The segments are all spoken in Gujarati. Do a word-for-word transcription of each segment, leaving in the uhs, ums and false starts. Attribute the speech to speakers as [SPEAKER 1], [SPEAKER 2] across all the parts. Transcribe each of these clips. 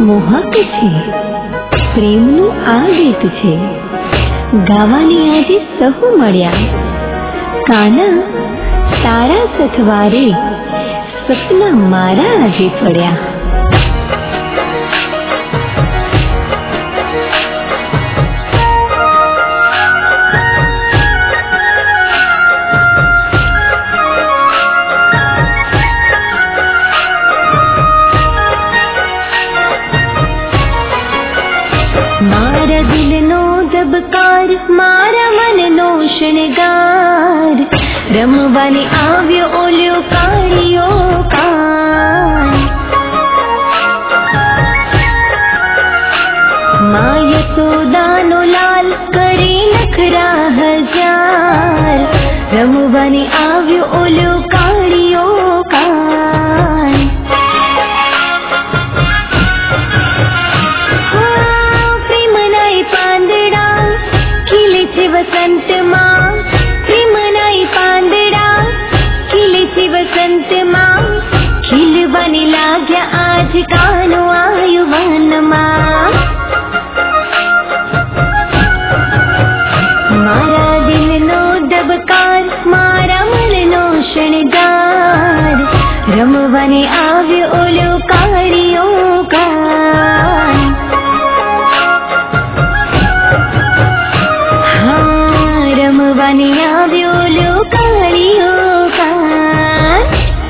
[SPEAKER 1] મોહક છે, પ્રેમનું આ ગીત છે, ગાવાની આજે સહુ મળ્યા. કાના તારા સથવારે સપના મારા આજે પડ્યા. મારા દિલનો ધબકાર, મારા મનનો શણગાર, રમવાની આવ્યો ઓલ્યો કાળિયો કાન. મા યશોદાનો લાલ કરે નખરા હજાર, રમવાની આવ્યો ઓલ્યો કાળિયો કાન. વસંતમાં પ્રેમનાઈ પાંદડા ખીલે છે, વસંતમાં ખીલવાની લાગ્યા આજ કાનો આયુ વનમાં. મારા દિલનો ધબકાર, મારા મનનો શણગાર, રમવાની આવ્યો ઓલો કાળિયો કાન. રમવાની આવ્યો લો કાળિયો કાન.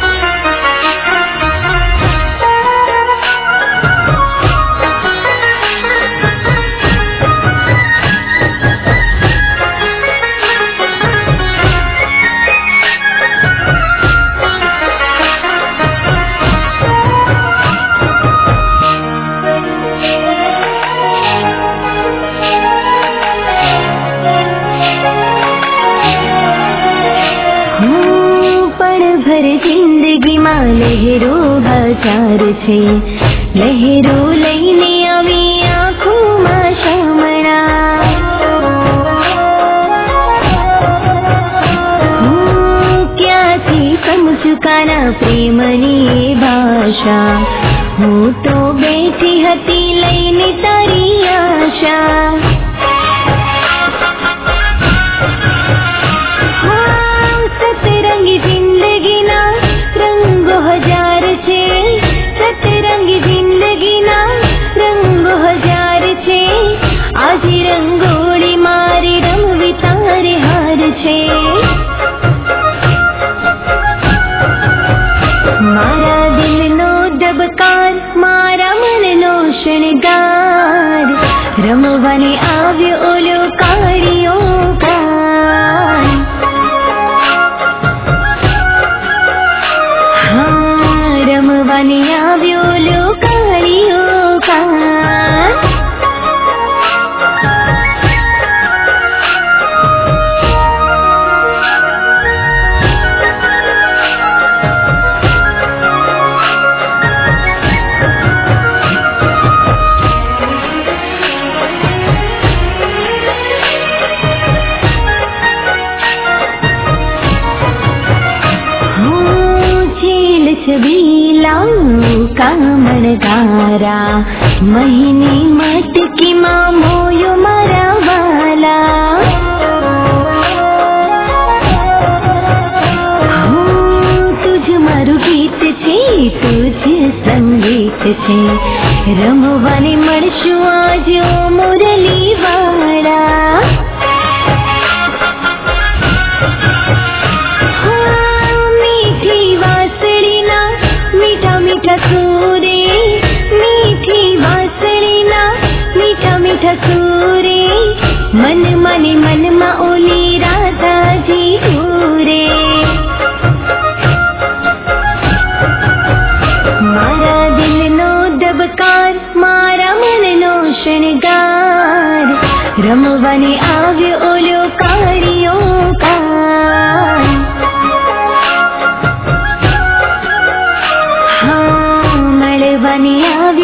[SPEAKER 1] જિંદગીમાં લહેરો હજાર છે, લહેરો લઈને આવી આંખોમાં શામળા. હું ક્યાંથી સમજુ કાના પ્રેમની ભાષા, હું તો બેઠી હતી લઈને તારી આશા. સતરંગી જિંદગીના રંગો હજાર છે, સતરંગી જિંદગીના રંગો હજાર છે, આજે રંગોળી મારી રમવી તારે હાર છે. મારા દિલનો ધબકાર, મારા મનનો શણગાર, રમવાની આવ્યો ઓલો કાળિયો કાન. રમવાની આવ્યો લો કાળિયો કાન. છબીલા કામણ તારા, મહિની મટકીમાં મોયો મારા વાલા. તુજ મારું ગીત છે, તુજ સંગીત છે, રમવાની મળશું આજે મુરલી વાળા. સૂરે મીઠી વાસળીના મીઠા મીઠા સૂરે, મન મને મનમાં ઓલી રાધાજી પૂરે. મારા દિલનો ધબકાર, મારા મનનો શણગાર, રમવાની આવ્યો ઓલો કાળિયો કાન. મળવાની આવ્યો